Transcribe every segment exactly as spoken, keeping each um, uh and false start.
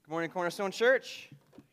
Good morning, Cornerstone Church.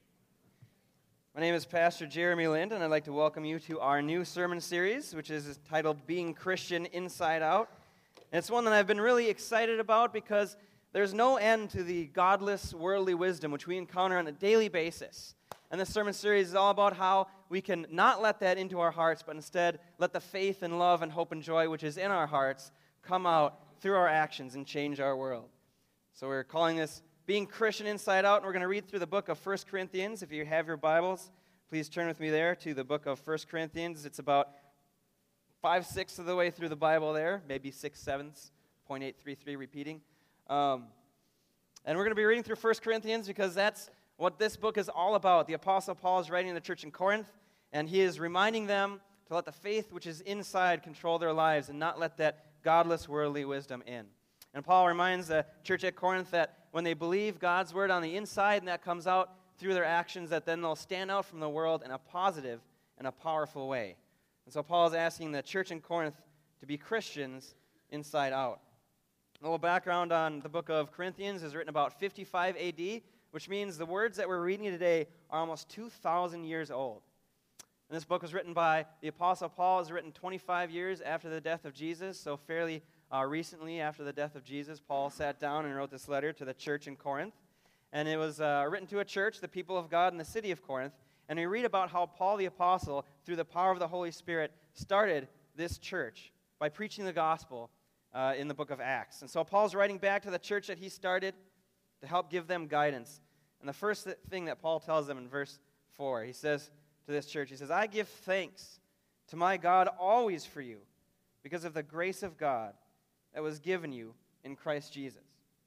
My name is Pastor Jeremy Lind, and I'd like to welcome you to our new sermon series, which is titled Being Christian Inside Out. And it's one that I've been really excited about because there's no end to the godless, worldly wisdom which we encounter on a daily basis. And this sermon series is all about how we can not let that into our hearts, but instead let the faith and love and hope and joy which is in our hearts come out through our actions and change our world. So we're calling this Being Christian Inside Out, and we're going to read through the book of First Corinthians. If you have your Bibles, please turn with me there to the book of First Corinthians. It's about five-sixths of the way through the Bible there, maybe six-sevenths, point eight three three repeating. Um, and we're going to be reading through First Corinthians because that's what this book is all about. The Apostle Paul is writing to the church in Corinth, and he is reminding them to let the faith which is inside control their lives and not let that godless, worldly wisdom in. And Paul reminds the church at Corinth that when they believe God's word on the inside and that comes out through their actions, that then they'll stand out from the world in a positive and a powerful way. And so Paul is asking the church in Corinth to be Christians inside out. A little background on the book of Corinthians is written about fifty-five A D, which means the words that we're reading today are almost two thousand years old. And this book was written by the Apostle Paul. It was written twenty-five years after the death of Jesus, so fairly Uh, recently, after the death of Jesus, Paul sat down and wrote this letter to the church in Corinth. And it was uh, written to a church, the people of God in the city of Corinth. And we read about how Paul the Apostle, through the power of the Holy Spirit, started this church by preaching the gospel uh, in the book of Acts. And so Paul's writing back to the church that he started to help give them guidance. And the first th- thing that Paul tells them in verse four, he says to this church, he says, "I give thanks to my God always for you, because of the grace of God that was given you in Christ Jesus."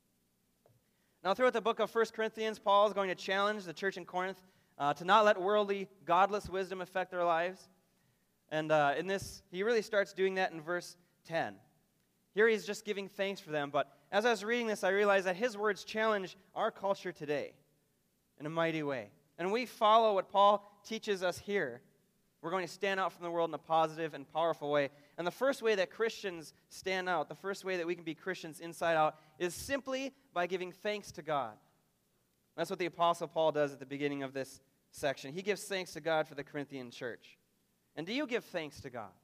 Now, throughout the book of First Corinthians, Paul is going to challenge the church in Corinth uh, to not let worldly, godless wisdom affect their lives. And uh, in this, he really starts doing that in verse ten. Here he's just giving thanks for them, but as I was reading this, I realized that his words challenge our culture today in a mighty way. And we follow what Paul teaches us here. We're going to stand out from the world in a positive and powerful way. And the first way that Christians stand out, the first way that we can be Christians inside out, is simply by giving thanks to God. That's what the Apostle Paul does at the beginning of this section. He gives thanks to God for the Corinthian church. And do you give thanks to God?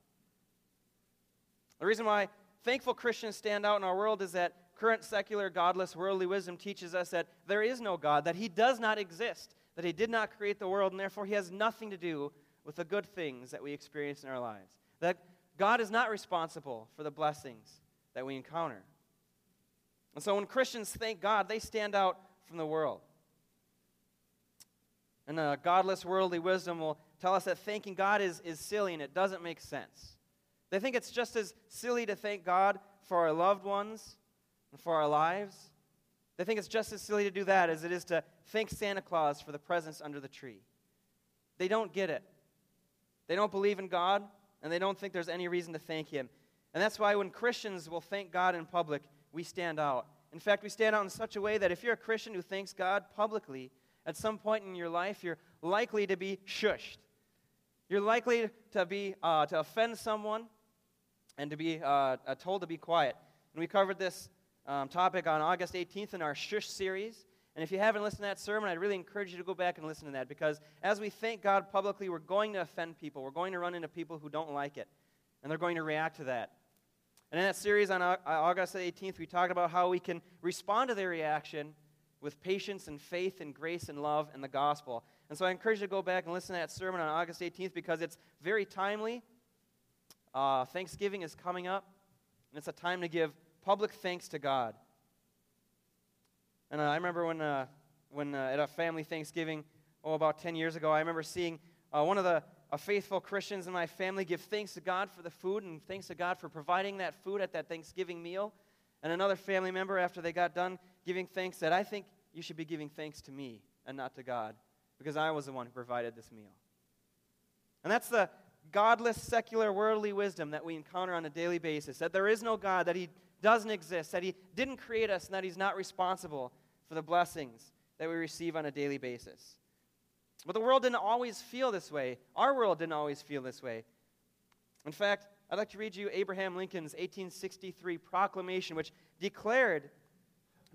The reason why thankful Christians stand out in our world is that current secular, godless, worldly wisdom teaches us that there is no God, that He does not exist, that He did not create the world, and therefore He has nothing to do with the good things that we experience in our lives. That God is not responsible for the blessings that we encounter. And so when Christians thank God, they stand out from the world. And the godless, worldly wisdom will tell us that thanking God is, is silly and it doesn't make sense. They think it's just as silly to thank God for our loved ones and for our lives. They think it's just as silly to do that as it is to thank Santa Claus for the presents under the tree. They don't get it. They don't believe in God, and they don't think there's any reason to thank Him. And that's why when Christians will thank God in public, we stand out. In fact, we stand out in such a way that if you're a Christian who thanks God publicly, at some point in your life, you're likely to be shushed. You're likely to be uh, to offend someone and to be uh, told to be quiet. And we covered this um, topic on August eighteenth in our Shush series. And if you haven't listened to that sermon, I'd really encourage you to go back and listen to that, because as we thank God publicly, we're going to offend people. We're going to run into people who don't like it, and they're going to react to that. And in that series on August eighteenth, we talked about how we can respond to their reaction with patience and faith and grace and love and the gospel. And so I encourage you to go back and listen to that sermon on August eighteenth, because it's very timely. Uh, Thanksgiving is coming up, and it's a time to give public thanks to God. And uh, I remember when, uh, when uh, at a family Thanksgiving, oh, about ten years ago, I remember seeing uh, one of the uh, faithful Christians in my family give thanks to God for the food and thanks to God for providing that food at that Thanksgiving meal. And another family member, after they got done giving thanks, said, "I think you should be giving thanks to me and not to God, because I was the one who provided this meal." And that's the godless, secular, worldly wisdom that we encounter on a daily basis, that there is no God, that He doesn't exist, that He didn't create us, and that He's not responsible for the blessings that we receive on a daily basis. But the world didn't always feel this way. Our world didn't always feel this way. In fact, I'd like to read you Abraham Lincoln's eighteen sixty-three proclamation, which declared that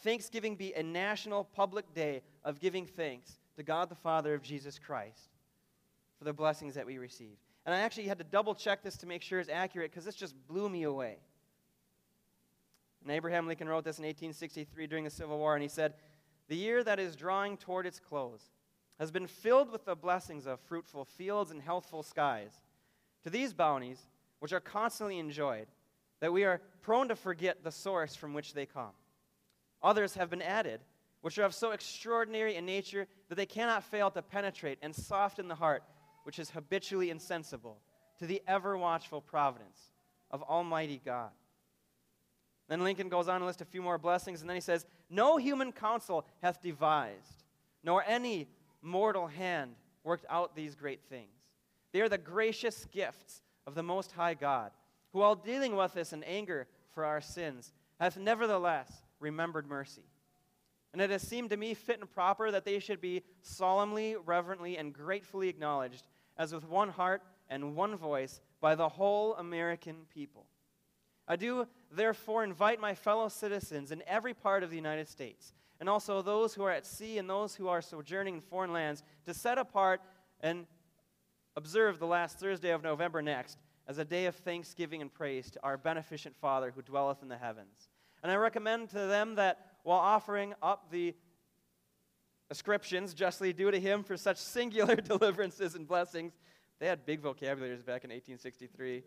Thanksgiving be a national public day of giving thanks to God the Father of Jesus Christ for the blessings that we receive. And I actually had to double check this to make sure it's accurate because this just blew me away. And Abraham Lincoln wrote this in eighteen sixty-three during the Civil War, and he said, "The year that is drawing toward its close has been filled with the blessings of fruitful fields and healthful skies. To these bounties, which are constantly enjoyed, that we are prone to forget the source from which they come. Others have been added, which are of so extraordinary a nature that they cannot fail to penetrate and soften the heart, which is habitually insensible to the ever-watchful providence of Almighty God." Then Lincoln goes on to list a few more blessings, and then he says, "No human counsel hath devised, nor any mortal hand worked out these great things. They are the gracious gifts of the Most High God, who, while dealing with us in anger for our sins, hath nevertheless remembered mercy. And it has seemed to me fit and proper that they should be solemnly, reverently, and gratefully acknowledged, as with one heart and one voice, by the whole American people. I do therefore invite my fellow citizens in every part of the United States, and also those who are at sea and those who are sojourning in foreign lands, to set apart and observe the last Thursday of November next as a day of thanksgiving and praise to our beneficent Father who dwelleth in the heavens. And I recommend to them that while offering up the ascriptions justly due to him for such singular deliverances and blessings," they had big vocabularies back in eighteen sixty-three,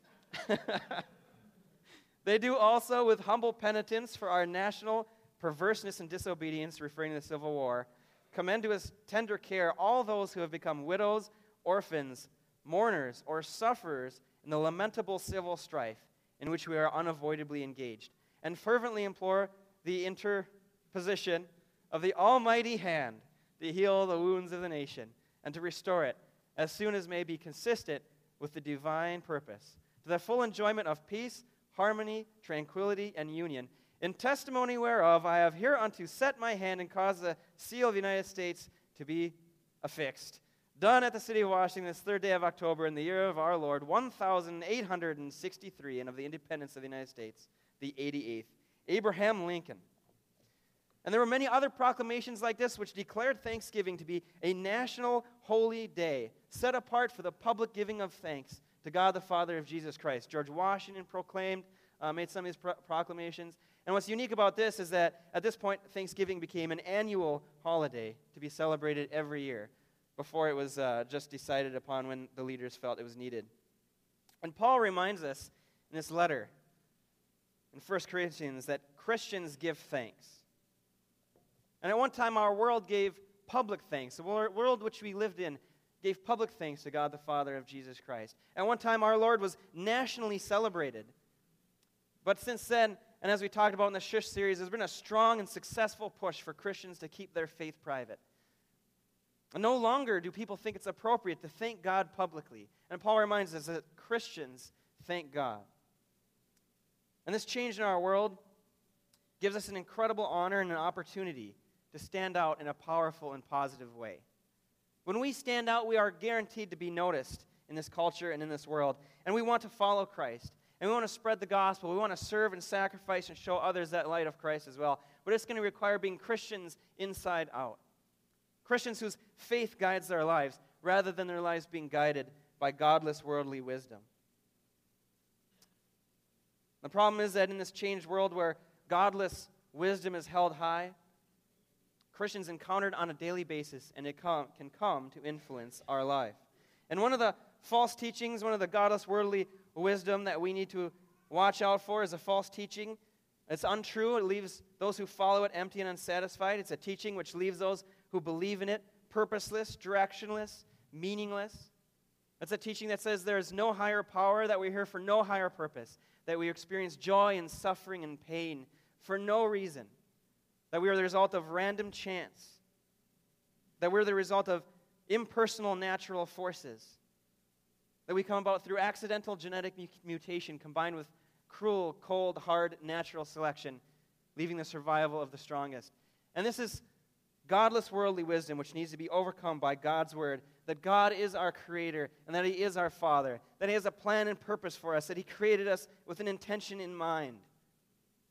"they do also with humble penitence for our national perverseness and disobedience," referring to the Civil War, "commend to his tender care all those who have become widows, orphans, mourners, or sufferers in the lamentable civil strife in which we are unavoidably engaged, and fervently implore the interposition of the Almighty hand to heal the wounds of the nation and to restore it as soon as may be consistent with the divine purpose, to the full enjoyment of peace, harmony, tranquility, and union, in testimony whereof I have hereunto set my hand and caused the seal of the United States to be affixed. Done at the city of Washington this third day of October in the year of our Lord, one thousand eight hundred sixty-three, and of the independence of the United States, the eighty-eighth. Abraham Lincoln." And there were many other proclamations like this which declared Thanksgiving to be a national holy day, set apart for the public giving of thanks to God the Father of Jesus Christ. George Washington proclaimed, uh, made some of these pro- proclamations. And what's unique about this is that at this point, Thanksgiving became an annual holiday to be celebrated every year, before it was uh, just decided upon when the leaders felt it was needed. And Paul reminds us in this letter in First Corinthians that Christians give thanks. And at one time, our world gave public thanks. The world which we lived in gave public thanks to God the Father of Jesus Christ. At one time, our Lord was nationally celebrated. But since then, and as we talked about in the Shush series, there's been a strong and successful push for Christians to keep their faith private. And no longer do people think it's appropriate to thank God publicly. And Paul reminds us that Christians thank God. And this change in our world gives us an incredible honor and an opportunity to stand out in a powerful and positive way. When we stand out, we are guaranteed to be noticed in this culture and in this world. And we want to follow Christ. And we want to spread the gospel. We want to serve and sacrifice and show others that light of Christ as well. But it's going to require being Christians inside out. Christians whose faith guides their lives, rather than their lives being guided by godless worldly wisdom. The problem is that in this changed world where godless wisdom is held high, Christians encountered on a daily basis, and it com- can come to influence our life. And one of the false teachings, one of the godless worldly wisdom that we need to watch out for is a false teaching. It's untrue. It leaves those who follow it empty and unsatisfied. It's a teaching which leaves those who believe in it purposeless, directionless, meaningless. It's a teaching that says there is no higher power, that we're here for no higher purpose, that we experience joy and suffering and pain for no reason, that we are the result of random chance, that we're the result of impersonal natural forces, that we come about through accidental genetic mutation combined with cruel, cold, hard natural selection, leaving the survival of the strongest. And this is godless worldly wisdom which needs to be overcome by God's word, that God is our creator and that he is our Father, that he has a plan and purpose for us, that he created us with an intention in mind,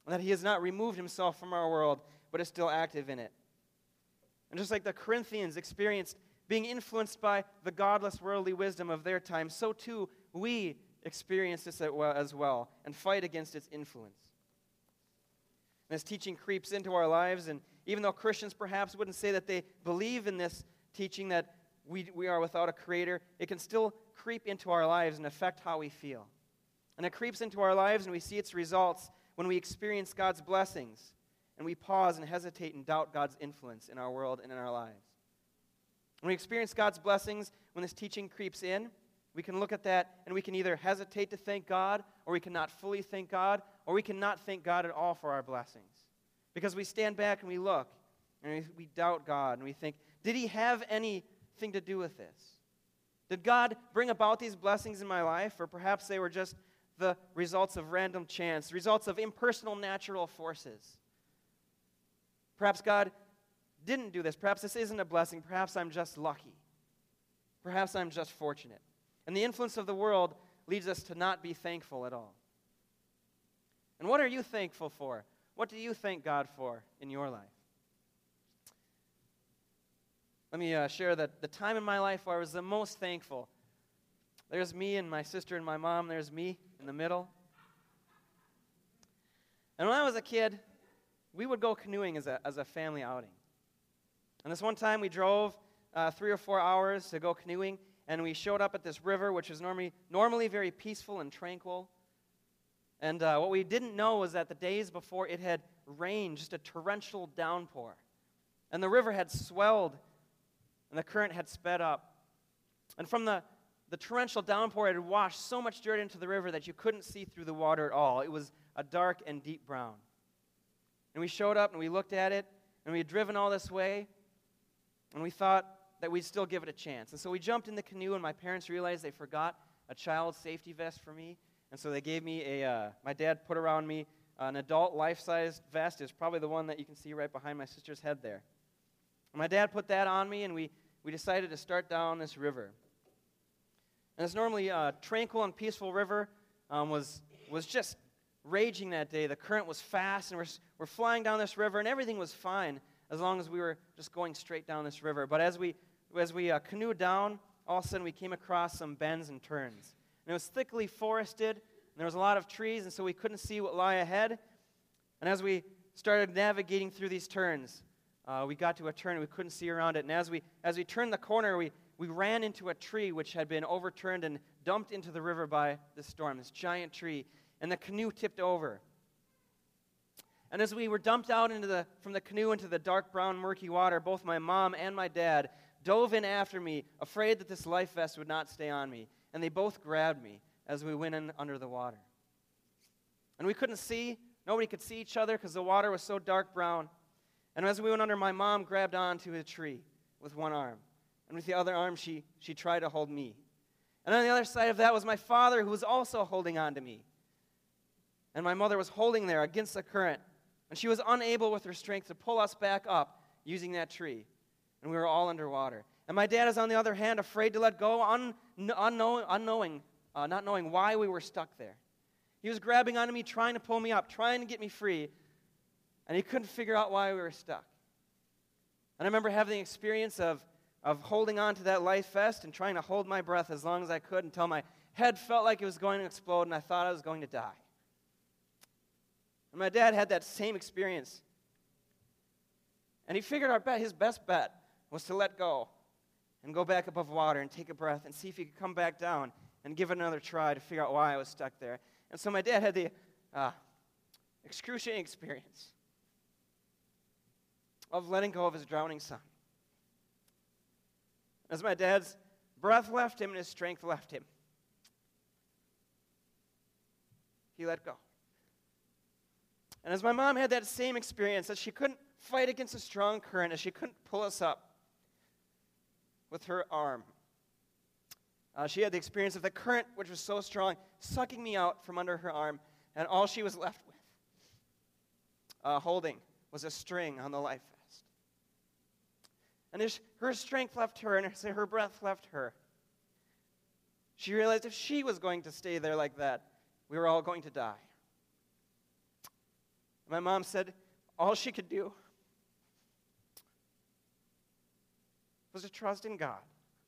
and that he has not removed himself from our world, but is still active in it. And just like the Corinthians experienced being influenced by the godless worldly wisdom of their time, so too we experience this as well and fight against its influence. And this teaching creeps into our lives, and even though Christians perhaps wouldn't say that they believe in this teaching that we, we are without a creator, it can still creep into our lives and affect how we feel. And it creeps into our lives, and we see its results when we experience God's blessings, and we pause and hesitate and doubt God's influence in our world and in our lives. When we experience God's blessings, when this teaching creeps in, we can look at that and we can either hesitate to thank God, or we cannot fully thank God, or we cannot thank God at all for our blessings. Because we stand back and we look, and we, we doubt God, and we think, did he have anything to do with this? Did God bring about these blessings in my life, or perhaps they were just the results of random chance, results of impersonal natural forces? Perhaps God didn't do this. Perhaps this isn't a blessing. Perhaps I'm just lucky. Perhaps I'm just fortunate. And the influence of the world leads us to not be thankful at all. And what are you thankful for? What do you thank God for in your life? Let me uh, share that the time in my life where I was the most thankful. There's me and my sister and my mom. There's me in the middle. And when I was a kid, we would go canoeing as a, as a family outing. And this one time we drove uh, three or four hours to go canoeing, and we showed up at this river, which is normally, normally very peaceful and tranquil. And uh, what we didn't know was that the days before it had rained, just a torrential downpour. And the river had swelled, and the current had sped up. And from the, the torrential downpour, it had washed so much dirt into the river that you couldn't see through the water at all. It was a dark and deep brown. And we showed up, and we looked at it, and we had driven all this way, and we thought that we'd still give it a chance. And so we jumped in the canoe, and my parents realized they forgot a child safety vest for me. And so they gave me a, uh, my dad put around me an adult life-sized vest. It's probably the one that you can see right behind my sister's head there. And my dad put that on me, and we, we decided to start down this river. And this normally uh, tranquil and peaceful river um, was, was just raging that day. The current was fast, and we're, we're flying down this river, and everything was fine as long as we were just going straight down this river. But as we, as we uh, canoed down, all of a sudden we came across some bends and turns. And it was thickly forested, and there was a lot of trees, and so we couldn't see what lay ahead. And as we started navigating through these turns, uh, we got to a turn and we couldn't see around it. And as we as we turned the corner, we, we ran into a tree which had been overturned and dumped into the river by the storm, this giant tree. And the canoe tipped over. And as we were dumped out into the from the canoe into the dark brown murky water, both my mom and my dad dove in after me, afraid that this life vest would not stay on me. And they both grabbed me as we went in under the water. And we couldn't see. Nobody could see each other because the water was so dark brown. And as we went under, my mom grabbed onto a tree with one arm. And with the other arm, she, she tried to hold me. And on the other side of that was my father, who was also holding on to me. And my mother was holding there against the current. And she was unable with her strength to pull us back up using that tree. And we were all underwater. And my dad is, on the other hand, afraid to let go, un, unknow, unknowing, uh, not knowing why we were stuck there. He was grabbing onto me, trying to pull me up, trying to get me free, and he couldn't figure out why we were stuck. And I remember having the experience of, of holding on to that life vest and trying to hold my breath as long as I could until my head felt like it was going to explode and I thought I was going to die. And my dad had that same experience. And he figured our bet, his best bet was to let go and go back above water and take a breath and see if he could come back down and give it another try to figure out why I was stuck there. And so my dad had the uh, excruciating experience of letting go of his drowning son. As my dad's breath left him and his strength left him, he let go. And as my mom had that same experience, that she couldn't fight against a strong current, as she couldn't pull us up with her arm, uh, she had the experience of the current, which was so strong, sucking me out from under her arm, and all she was left with, uh, holding, was a string on the life vest. And as her strength left her, and as her breath left her, she realized if she was going to stay there like that, we were all going to die. My mom said all she could do was to trust in God.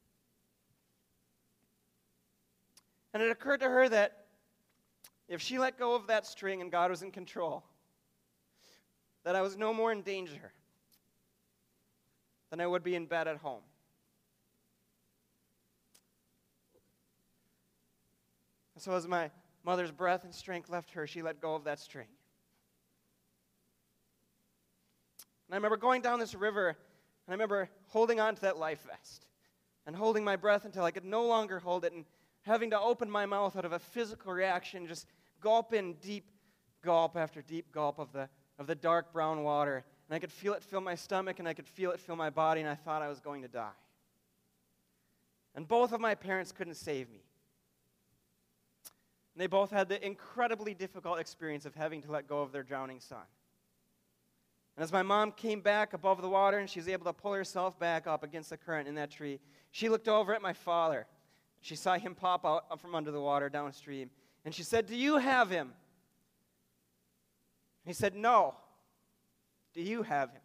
And it occurred to her that if she let go of that string and God was in control, that I was no more in danger than I would be in bed at home. So as my mother's breath and strength left her, she let go of that string. And I remember going down this river, and I remember holding on to that life vest and holding my breath until I could no longer hold it and having to open my mouth out of a physical reaction, just gulp in deep gulp after deep gulp of the, of the dark brown water. And I could feel it fill my stomach, and I could feel it fill my body, and I thought I was going to die. And both of my parents couldn't save me. And they both had the incredibly difficult experience of having to let go of their drowning son. And as my mom came back above the water and she was able to pull herself back up against the current in that tree, she looked over at my father. She saw him pop out up from under the water downstream. And she said, "Do you have him?" He said, "No. Do you have him?"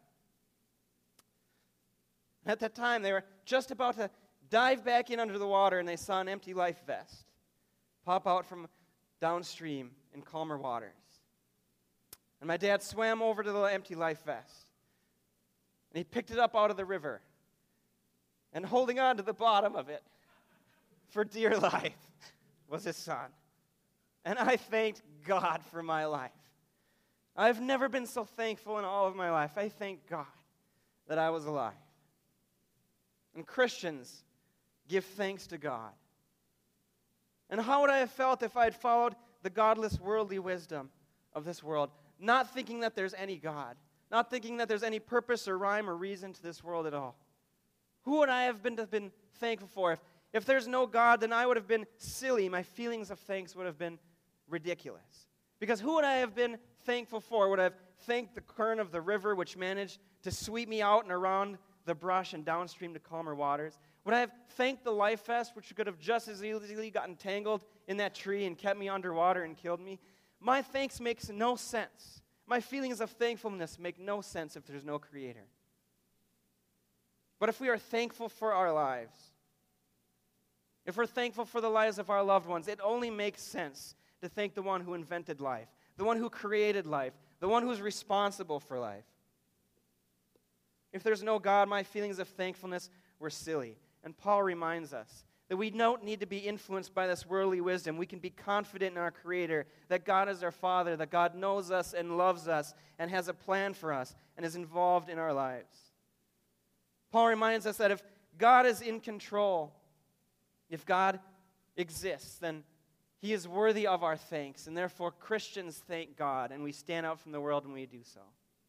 And at that time, they were just about to dive back in under the water, and they saw an empty life vest pop out from downstream in calmer waters. And my dad swam over to the empty life vest, and he picked it up out of the river, and holding on to the bottom of it for dear life was his son. And I thanked God for my life. I've never been so thankful in all of my life. I thank God that I was alive. And Christians give thanks to God. And how would I have felt if I had followed the godless worldly wisdom of this world, not thinking that there's any God, not thinking that there's any purpose or rhyme or reason to this world at all? Who would I have been, been thankful for? If, if there's no God, then I would have been silly. My feelings of thanks would have been ridiculous. Because who would I have been thankful for? Would I have thanked the current of the river, which managed to sweep me out and around the brush and downstream to calmer waters? Would I have thanked the life vest, which could have just as easily gotten tangled in that tree and kept me underwater and killed me? My thanks makes no sense. My feelings of thankfulness make no sense if there's no Creator. But if we are thankful for our lives, if we're thankful for the lives of our loved ones, it only makes sense to thank the one who invented life, the one who created life, the one who's responsible for life. If there's no God, my feelings of thankfulness were silly. And Paul reminds us that we don't need to be influenced by this worldly wisdom. We can be confident in our Creator, that God is our Father, that God knows us and loves us and has a plan for us and is involved in our lives. Paul reminds us that if God is in control, if God exists, then He is worthy of our thanks, and therefore Christians thank God, and we stand out from the world when we do so.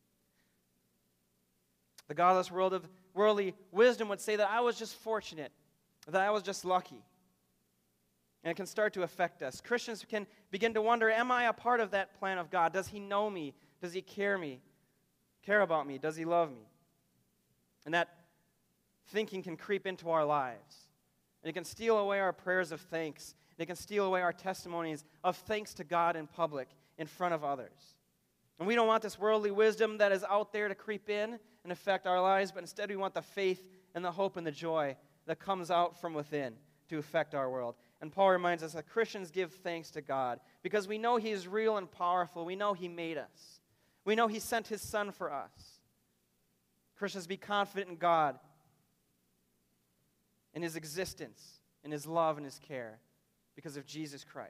The godless world of worldly wisdom would say that I was just fortunate, that I was just lucky. And it can start to affect us. Christians can begin to wonder, am I a part of that plan of God? Does He know me? Does He care me? Care about me? Does He love me? And that thinking can creep into our lives. And it can steal away our prayers of thanks. And it can steal away our testimonies of thanks to God in public, in front of others. And we don't want this worldly wisdom that is out there to creep in and affect our lives, but instead we want the faith and the hope and the joy that comes out from within to affect our world. And Paul reminds us that Christians give thanks to God because we know He is real and powerful. We know He made us. We know He sent His Son for us. Christians be confident in God, in His existence, in His love and His care because of Jesus Christ.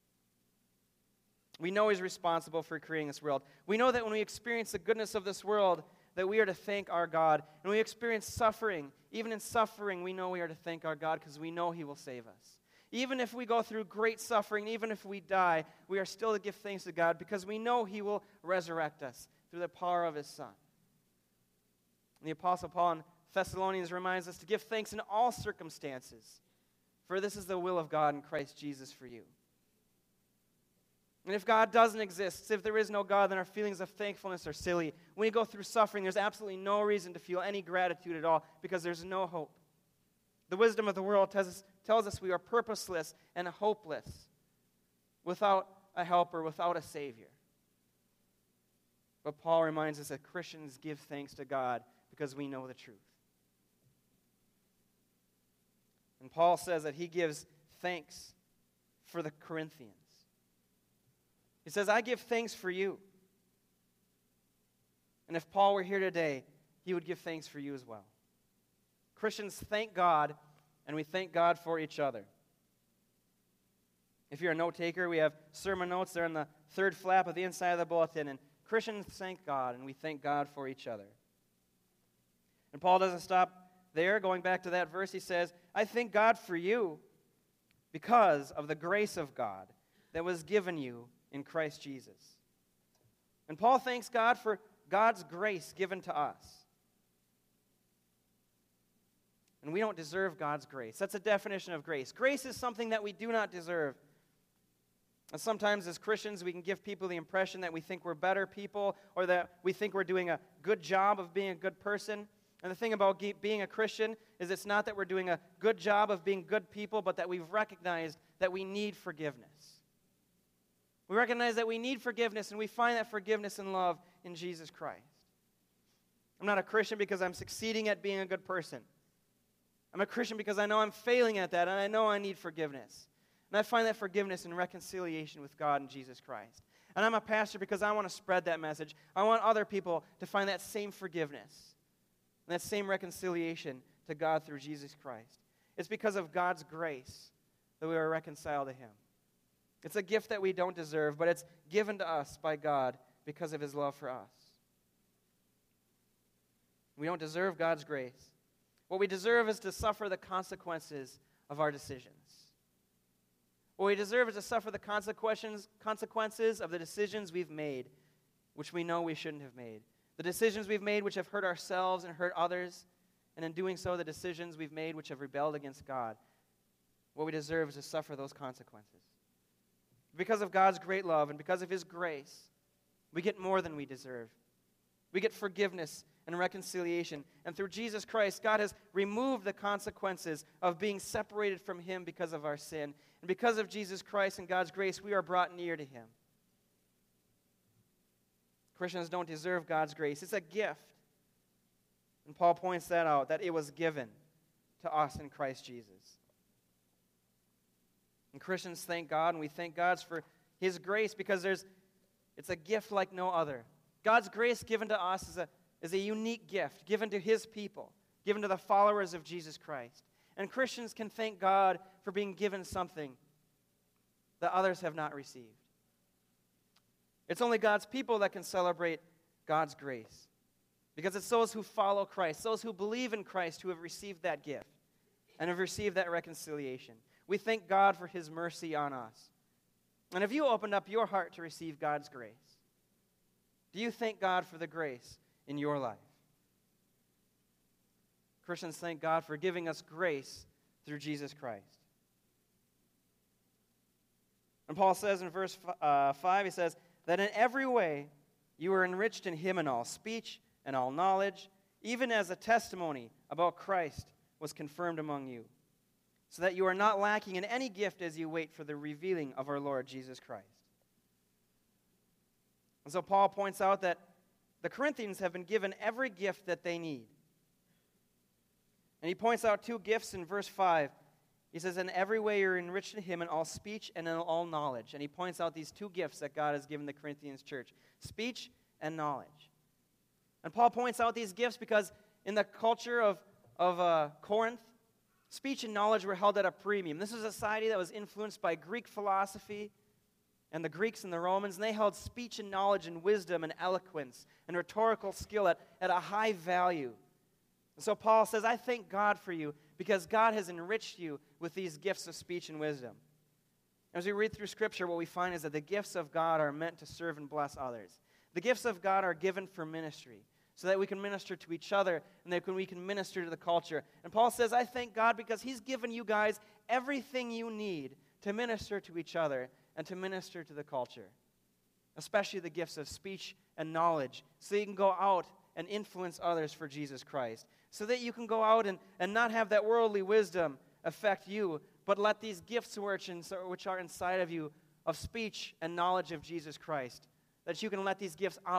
We know He's responsible for creating this world. We know that when we experience the goodness of this world, that we are to thank our God. And when we experience suffering, even in suffering, we know we are to thank our God because we know He will save us. Even if we go through great suffering, even if we die, we are still to give thanks to God because we know He will resurrect us through the power of His Son. And the Apostle Paul in Thessalonians reminds us to give thanks in all circumstances, for this is the will of God in Christ Jesus for you. And if God doesn't exist, if there is no God, then our feelings of thankfulness are silly. When we go through suffering, there's absolutely no reason to feel any gratitude at all because there's no hope. The wisdom of the world tells us, tells us we are purposeless and hopeless without a helper, without a Savior. But Paul reminds us that Christians give thanks to God because we know the truth. And Paul says that he gives thanks for the Corinthians. He says, I give thanks for you. And if Paul were here today, he would give thanks for you as well. Christians thank God, and we thank God for each other. If you're a note taker, we have sermon notes. They're in the third flap of the inside of the bulletin. And Christians thank God, and we thank God for each other. And Paul doesn't stop there. Going back to that verse, he says, I thank God for you because of the grace of God that was given you in Christ Jesus. And Paul thanks God for God's grace given to us. And we don't deserve God's grace. That's a definition of grace. Grace is something that we do not deserve. And sometimes as Christians, we can give people the impression that we think we're better people or that we think we're doing a good job of being a good person. And the thing about being a Christian is it's not that we're doing a good job of being good people, but that we've recognized that we need forgiveness. We recognize that we need forgiveness, and we find that forgiveness and love in Jesus Christ. I'm not a Christian because I'm succeeding at being a good person. I'm a Christian because I know I'm failing at that, and I know I need forgiveness. And I find that forgiveness and reconciliation with God and Jesus Christ. And I'm a pastor because I want to spread that message. I want other people to find that same forgiveness and that same reconciliation to God through Jesus Christ. It's because of God's grace that we are reconciled to Him. It's a gift that we don't deserve, but it's given to us by God because of His love for us. We don't deserve God's grace. What we deserve is to suffer the consequences of our decisions. What we deserve is to suffer the consequences, consequences of the decisions we've made, which we know we shouldn't have made. The decisions we've made which have hurt ourselves and hurt others, and in doing so, the decisions we've made which have rebelled against God. What we deserve is to suffer those consequences. Because of God's great love and because of His grace, we get more than we deserve. We get forgiveness and reconciliation. And through Jesus Christ, God has removed the consequences of being separated from Him because of our sin. And because of Jesus Christ and God's grace, we are brought near to Him. Christians don't deserve God's grace. It's a gift. And Paul points that out, that it was given to us in Christ Jesus. And Christians thank God, and we thank God for His grace because there's, it's a gift like no other. God's grace given to us is a, is a unique gift given to His people, given to the followers of Jesus Christ. And Christians can thank God for being given something that others have not received. It's only God's people that can celebrate God's grace because it's those who follow Christ, those who believe in Christ who have received that gift and have received that reconciliation. We thank God for His mercy on us. And have you opened up your heart to receive God's grace? Do you thank God for the grace in your life? Christians thank God for giving us grace through Jesus Christ. And Paul says in verse uh, five, he says, that in every way you are enriched in Him in all speech and all knowledge, even as a testimony about Christ was confirmed among you, so that you are not lacking in any gift as you wait for the revealing of our Lord Jesus Christ. And so Paul points out that the Corinthians have been given every gift that they need. And he points out two gifts in verse five. He says, in every way you're enriched in Him in all speech and in all knowledge. And he points out these two gifts that God has given the Corinthians church, speech and knowledge. And Paul points out these gifts because in the culture of, of uh, Corinth, speech and knowledge were held at a premium. This is a society that was influenced by Greek philosophy and the Greeks and the Romans, and they held speech and knowledge and wisdom and eloquence and rhetorical skill at, at a high value. And so Paul says, I thank God for you because God has enriched you with these gifts of speech and wisdom. As we read through Scripture, what we find is that the gifts of God are meant to serve and bless others. The gifts of God are given for ministry so that we can minister to each other and that we can minister to the culture. And Paul says, I thank God because He's given you guys everything you need to minister to each other and to minister to the culture, especially the gifts of speech and knowledge, so you can go out and influence others for Jesus Christ, so that you can go out and, and not have that worldly wisdom affect you, but let these gifts which, in, which are inside of you of speech and knowledge of Jesus Christ, that you can let these gifts out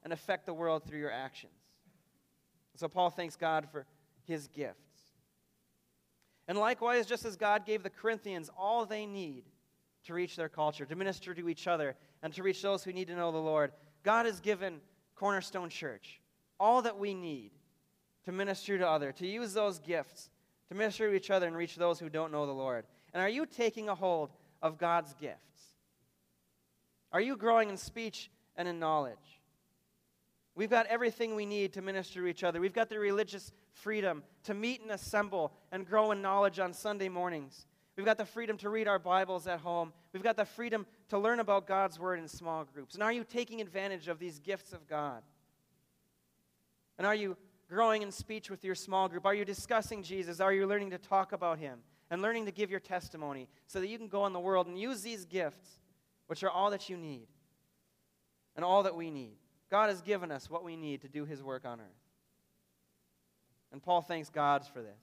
and affect the world through your actions. So Paul thanks God for his gifts. And likewise, just as God gave the Corinthians all they need to reach their culture, to minister to each other, and to reach those who need to know the Lord, God has given Cornerstone Church all that we need to minister to others, to use those gifts, to minister to each other and reach those who don't know the Lord. And are you taking a hold of God's gifts? Are you growing in speech and in knowledge? We've got everything we need to minister to each other. We've got the religious freedom to meet and assemble and grow in knowledge on Sunday mornings. We've got the freedom to read our Bibles at home. We've got the freedom to learn about God's Word in small groups. And are you taking advantage of these gifts of God? And are you growing in speech with your small group? Are you discussing Jesus? Are you learning to talk about Him and learning to give your testimony so that you can go in the world and use these gifts, which are all that you need and all that we need? God has given us what we need to do His work on earth. And Paul thanks God for this.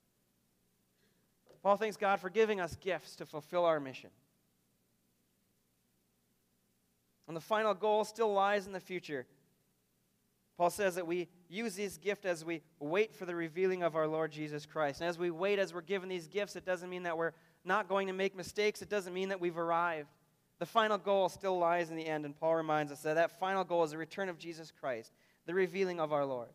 Paul thanks God for giving us gifts to fulfill our mission. And the final goal still lies in the future. Paul says that we use these gifts as we wait for the revealing of our Lord Jesus Christ. And as we wait, as we're given these gifts, it doesn't mean that we're not going to make mistakes. It doesn't mean that we've arrived. The final goal still lies in the end, and Paul reminds us that that final goal is the return of Jesus Christ, the revealing of our Lord.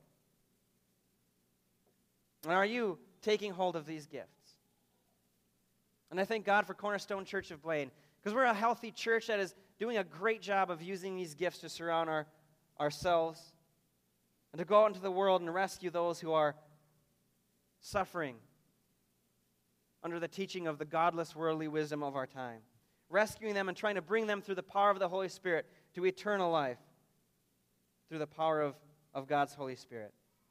And are you taking hold of these gifts? And I thank God for Cornerstone Church of Blaine, because we're a healthy church that is doing a great job of using these gifts to surround our, ourselves and to go out into the world and rescue those who are suffering under the teaching of the godless, worldly wisdom of our time. Rescuing them and trying to bring them through the power of the Holy Spirit to eternal life through the power of, of God's Holy Spirit.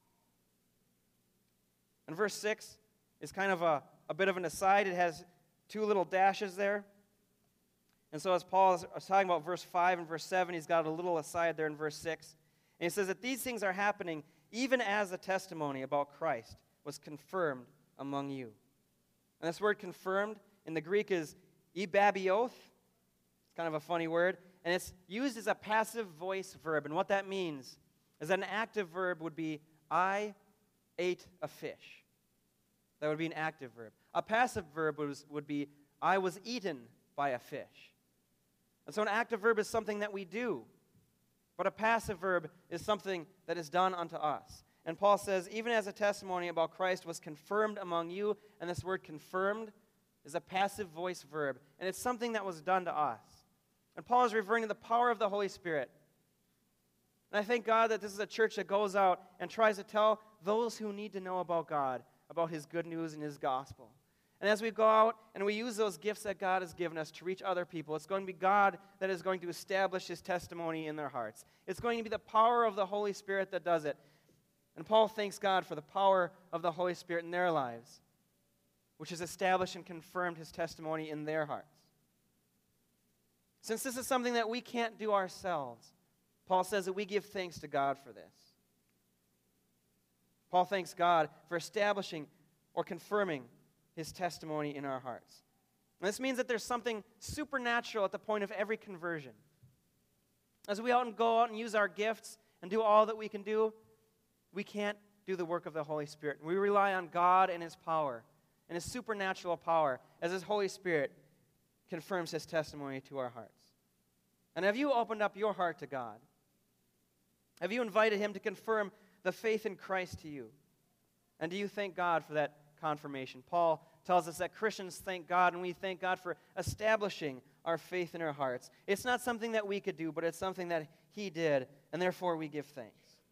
And verse six is kind of a, a bit of an aside. It has two little dashes there. And so as Paul is talking about verse five and verse seven, he's got a little aside there in verse six. And he says that these things are happening even as the testimony about Christ was confirmed among you. And this word confirmed in the Greek is ebabioth. It's kind of a funny word. And it's used as a passive voice verb. And what that means is that an active verb would be, I ate a fish. That would be an active verb. A passive verb was, would be, I was eaten by a fish. And so an active verb is something that we do. But a passive verb is something that is done unto us. And Paul says, even as a testimony about Christ was confirmed among you, and this word confirmed is a passive voice verb, and it's something that was done to us. And Paul is referring to the power of the Holy Spirit. And I thank God that this is a church that goes out and tries to tell those who need to know about God, about His good news and His gospel. And as we go out and we use those gifts that God has given us to reach other people, it's going to be God that is going to establish His testimony in their hearts. It's going to be the power of the Holy Spirit that does it. And Paul thanks God for the power of the Holy Spirit in their lives, which has established and confirmed His testimony in their hearts. Since this is something that we can't do ourselves, Paul says that we give thanks to God for this. Paul thanks God for establishing or confirming His testimony in our hearts. And this means that there's something supernatural at the point of every conversion. As we out and go out and use our gifts and do all that we can do, we can't do the work of the Holy Spirit. We rely on God and His power, and His supernatural power, as His Holy Spirit confirms His testimony to our hearts. And have you opened up your heart to God? Have you invited Him to confirm the faith in Christ to you? And do you thank God for that confirmation? Paul tells us that Christians thank God, and we thank God for establishing our faith in our hearts. It's not something that we could do, but it's something that He did, and therefore we give thanks.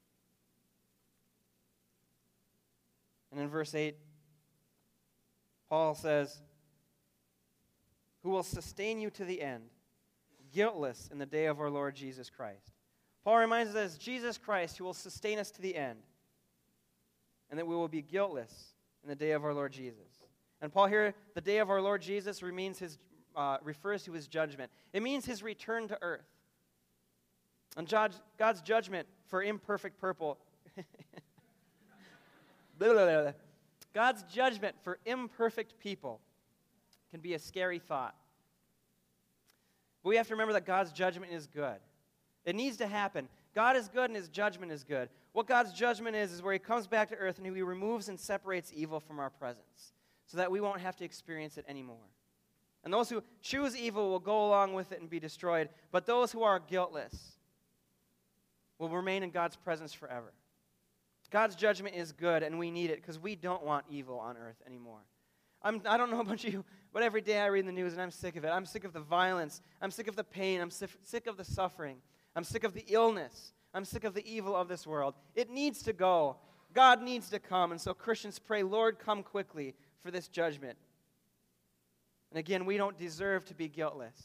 And in verse eight, Paul says, who will sustain you to the end, guiltless in the day of our Lord Jesus Christ. Paul reminds us that it's Jesus Christ who will sustain us to the end, and that we will be guiltless in the day of our Lord Jesus. And Paul here, the day of our Lord Jesus means his, uh, refers to His judgment. It means His return to earth. And God's judgment for imperfect people, God's judgment for imperfect people can be a scary thought. But we have to remember that God's judgment is good. It needs to happen. God is good and his judgment is good. What God's judgment is, is where he comes back to earth and he removes and separates evil from our presence so that we won't have to experience it anymore. And those who choose evil will go along with it and be destroyed, but those who are guiltless will remain in God's presence forever. God's judgment is good, and we need it because we don't want evil on earth anymore. I'm, I don't know about you, but every day I read the news and I'm sick of it. I'm sick of the violence. I'm sick of the pain. I'm sick, sick of the suffering. I'm sick of the illness. I'm sick of the evil of this world. It needs to go. God needs to come. And so Christians pray, Lord, come quickly for this judgment. And again, we don't deserve to be guiltless.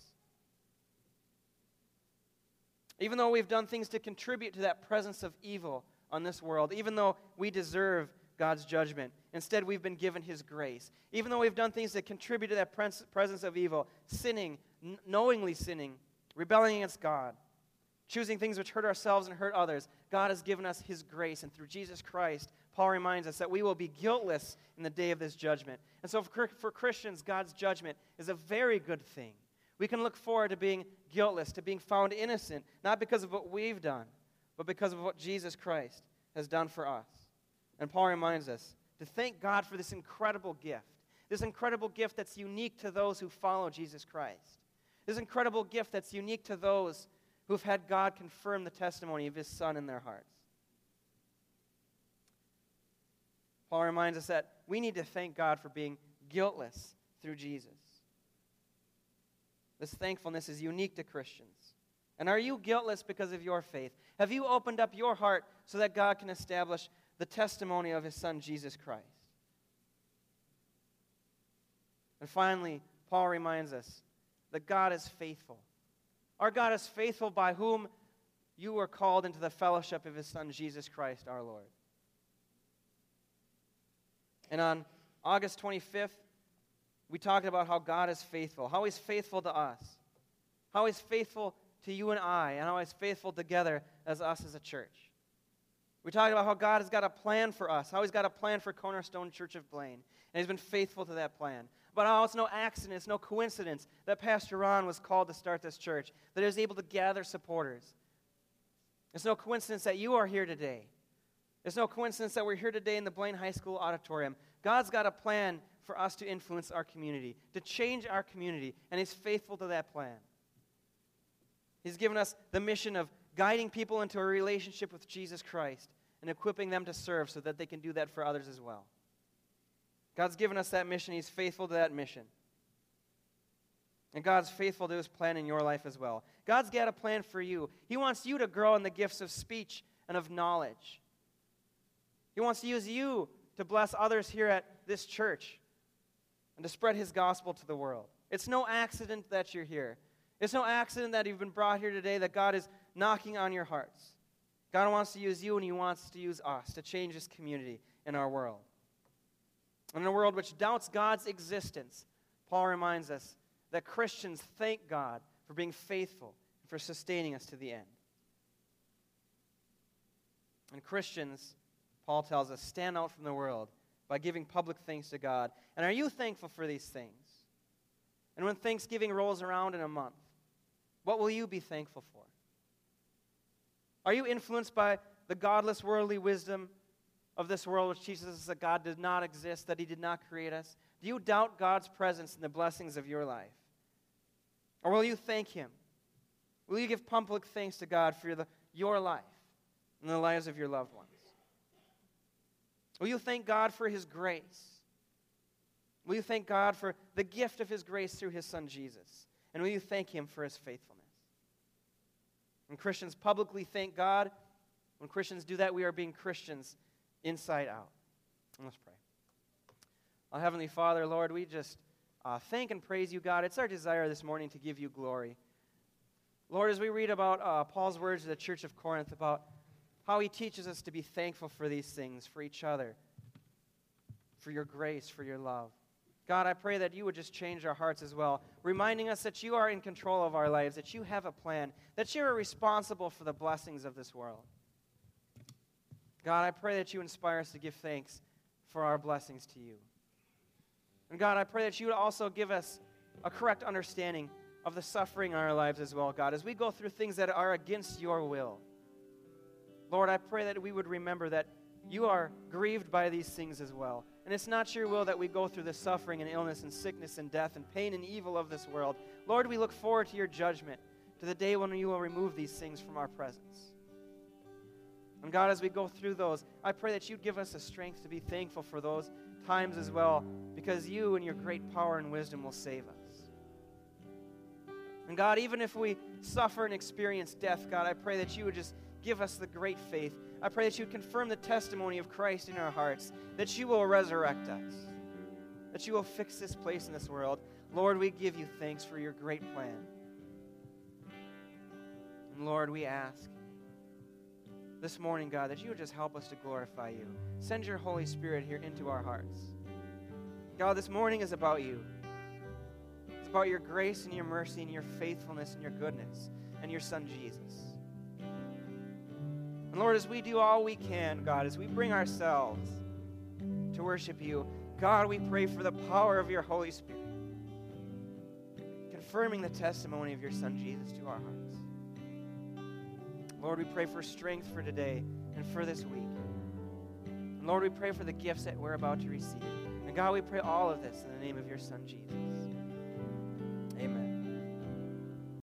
Even though we've done things to contribute to that presence of evil on this world, even though we deserve God's judgment, instead we've been given his grace. Even though we've done things that contribute to that presence of evil, sinning, knowingly sinning, rebelling against God, choosing things which hurt ourselves and hurt others, God has given us his grace. And through Jesus Christ, Paul reminds us that we will be guiltless in the day of this judgment. And so for, for Christians, God's judgment is a very good thing. We can look forward to being guiltless, to being found innocent, not because of what we've done, but because of what Jesus Christ has done for us. And Paul reminds us to thank God for this incredible gift, this incredible gift that's unique to those who follow Jesus Christ, this incredible gift that's unique to those who've had God confirm the testimony of his Son in their hearts. Paul reminds us that we need to thank God for being guiltless through Jesus. This thankfulness is unique to Christians. And are you guiltless because of your faith? Have you opened up your heart so that God can establish the testimony of his Son, Jesus Christ? And finally, Paul reminds us that God is faithful. Our God is faithful by whom you were called into the fellowship of his Son, Jesus Christ, our Lord. And on August twenty-fifth, we talked about how God is faithful, how he's faithful to us, how he's faithful to you and I, and how he's faithful together as us as a church. We talked about how God has got a plan for us, how he's got a plan for Cornerstone Church of Blaine, and he's been faithful to that plan. But how it's no accident, it's no coincidence that Pastor Ron was called to start this church, that he was able to gather supporters. It's no coincidence that you are here today. It's no coincidence that we're here today in the Blaine High School auditorium. God's got a plan for us to influence our community, to change our community, and he's faithful to that plan. He's given us the mission of guiding people into a relationship with Jesus Christ and equipping them to serve so that they can do that for others as well. God's given us that mission. He's faithful to that mission. And God's faithful to his plan in your life as well. God's got a plan for you. He wants you to grow in the gifts of speech and of knowledge. He wants to use you to bless others here at this church and to spread his gospel to the world. It's no accident that you're here. It's no accident that you've been brought here today, that God is knocking on your hearts. God wants to use you, and he wants to use us to change this community in our world. In a world which doubts God's existence, Paul reminds us that Christians thank God for being faithful and for sustaining us to the end. And Christians, Paul tells us, stand out from the world by giving public thanks to God. And are you thankful for these things? And when Thanksgiving rolls around in a month, what will you be thankful for? Are you influenced by the godless worldly wisdom of this world which teaches us that God did not exist, that he did not create us? Do you doubt God's presence in the blessings of your life? Or will you thank him? Will you give public thanks to God for the, your life and the lives of your loved ones? Will you thank God for his grace? Will you thank God for the gift of his grace through his Son Jesus? And will you thank him for his faithfulness? When Christians publicly thank God, when Christians do that, we are being Christians inside out. And let's pray. Our Heavenly Father, Lord, we just uh, thank and praise you, God. It's our desire this morning to give you glory. Lord, as we read about uh, Paul's words to the church of Corinth about how he teaches us to be thankful for these things, for each other, for your grace, for your love. God, I pray that you would just change our hearts as well, reminding us that you are in control of our lives, that you have a plan, that you are responsible for the blessings of this world. God, I pray that you inspire us to give thanks for our blessings to you. And God, I pray that you would also give us a correct understanding of the suffering in our lives as well, God, as we go through things that are against your will. Lord, I pray that we would remember that you are grieved by these things as well. And it's not your will that we go through the suffering and illness and sickness and death and pain and evil of this world. Lord, we look forward to your judgment, to the day when you will remove these things from our presence. And God, as we go through those, I pray that you'd give us the strength to be thankful for those times as well, because you and your great power and wisdom will save us. And God, even if we suffer and experience death, God, I pray that you would just give us the great faith. I pray that you would confirm the testimony of Christ in our hearts, that you will resurrect us, that you will fix this place in this world. Lord, we give you thanks for your great plan. And Lord, we ask this morning, God, that you would just help us to glorify you. Send your Holy Spirit here into our hearts. God, this morning is about you. It's about your grace and your mercy and your faithfulness and your goodness and your Son, Jesus. And Lord, as we do all we can, God, as we bring ourselves to worship you, God, we pray for the power of your Holy Spirit, confirming the testimony of your Son, Jesus, to our hearts. Lord, we pray for strength for today and for this week. And Lord, we pray for the gifts that we're about to receive. And God, we pray all of this in the name of your Son, Jesus.